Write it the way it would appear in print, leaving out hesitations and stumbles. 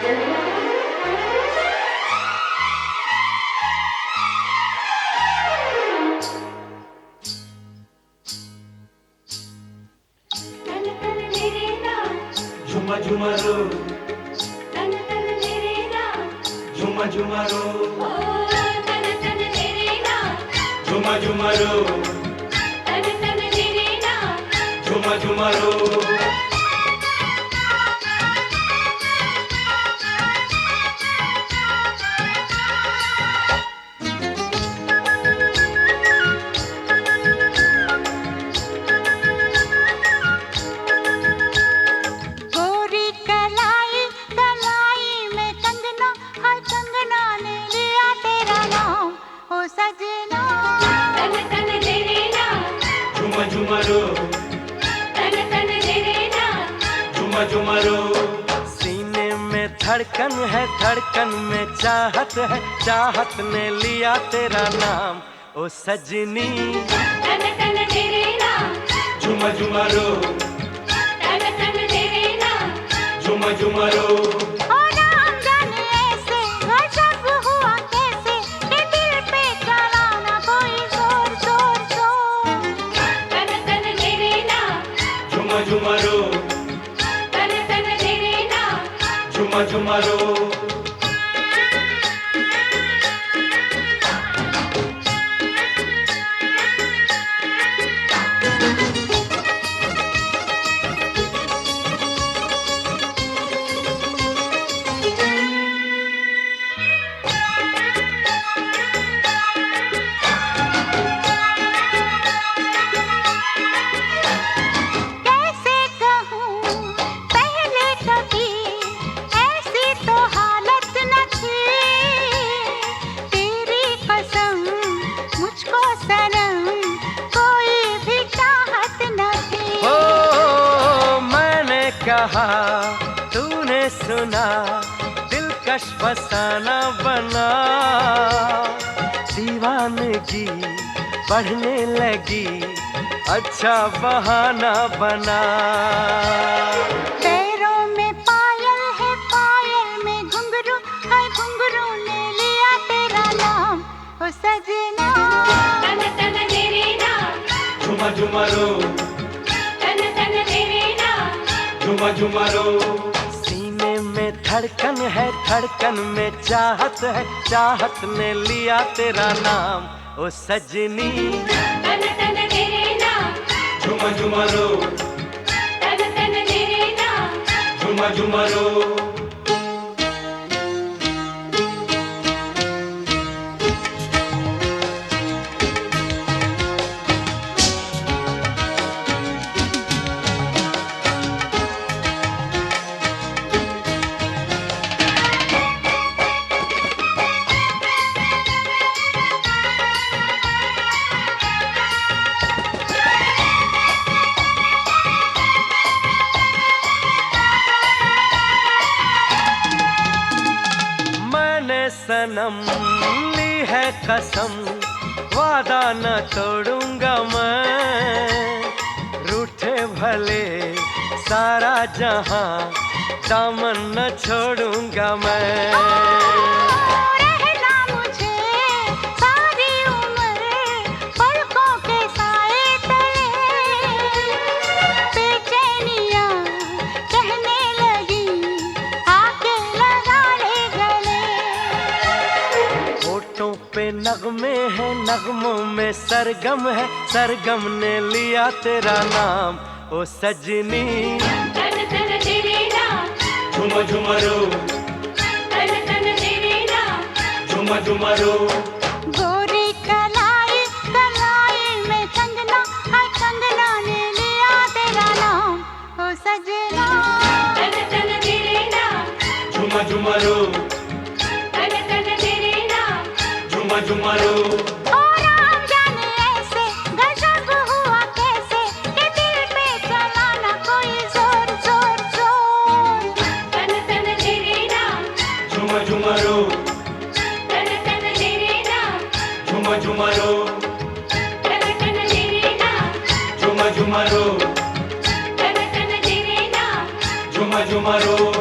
झुमा झुमा रो, तन तन तेरे नाम, झुमा झुमा रो, ओ तन तन तेरे नाम, झुमा झुमा रो, तन तन तेरे नाम, झुमा झुमा रो। गोरी कलाई कलाई में कंगना, हाय कंगना ने लिया तेरा नाम, ओ सजना। तन तन तेरे नाम, झुमा झुमा रो, तन तन तेरे नाम, झुमा झुमा रो। सीने में धड़कन है, धड़कन में चाहत है, चाहत ने लिया तेरा नाम, ओ सजनी। तन तन तेरे नाम, झुमा झुमा रो, तन तन तेरे नाम, झुमा झुमा रो। ओ राम जाने ऐसे गजब हुआ कैसे, कि दिल पे चला ना कोई जोर जोर जोर। तन तन तेरे नाम, झुमा झुमा रो, तन तन तेरे नाम, झुमा झुमा रो। कैसे कहूँ पहले कभी ऐसी तो हालत न थी, तेरी कसम मुझको सनम कोई भी चाहत न थी। ओ मैंने कहा तूने सुना, दिलकश फसाना बना, दीवानगी बढ़ने लगी, अच्छा बहाना बना। पैरों में पायल है, पायल में घुंघरू है, घुंघरू ने लिया तेरा नाम, ओ सजना। तन तन तेरे नाम, झुमा झुमा रो, तन तन तेरे नाम, झुमा झुमा रो। सीने में धड़कन है, धड़कन में चाहत है, चाहत ने लिया तेरा नाम, ओ सजनी। तन तन तेरे नाम, झुमा झुमा रो, तन तन तेरे नाम, झुमा झुमा रो। मैंने सनम ली है कसम, वादा न तोड़ूंगा मैं, रूठे भले सारा जहां, दामन न छोड़ूंगा मैं। रहना मुझे सारी उम्र पलकों के साए तले, बेचैनियां कहने लगी आके लगा ले गले। होठों पे नगमे हैं, नगमों में सरगम है, सरगम ने लिया तेरा नाम, ओ सजनी। तन तन तेरे नाम, झुमा झुमा रो, तन तन तेरे नाम, झुमा झुमा रो। गोरी कलाई कलाई में कंगना, हाय कंगना ने लिया तेरा नाम, ओ सजना। तन तन तेरे नाम, झुमा झुमा रो, तन तन तेरे नाम, झुमा झुमा रो। ओ राम जाने ऐसे गजब हुआ कैसे, कि दिल पे चला ना कोई जोर जोर जोर। तन तन तेरे नाम, झुमा झुमा रो, तन तन तेरे नाम, झुमा झुमा रो, तन तन तेरे नाम, झुमा झुमा रो, तन तन तेरे नाम, झुमा झुमा रो।